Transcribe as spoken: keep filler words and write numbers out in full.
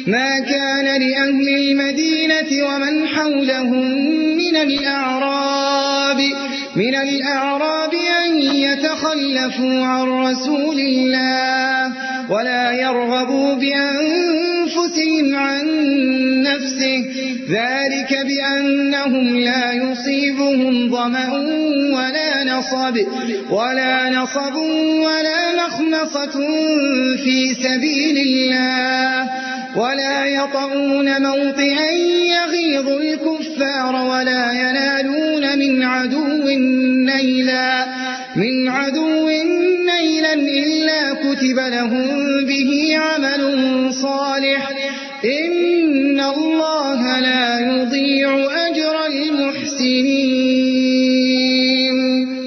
ما كان لأهل المدينة ومن حولهم من الأعراب من الأعراب أن يتخلفوا عن رسول الله ولا يرغبوا بأنفسهم عن نفسه، ذلك بأنهم لا يصيبهم ظمأ ولا نصب ولا نصب ولا مخمصة في سبيل الله، ولا يطؤون موطئا يغيظ الكفار ولا ينالون من عدو نيلا من عدو نيلا إلا كتب لهم به عمل صالح، إن الله لا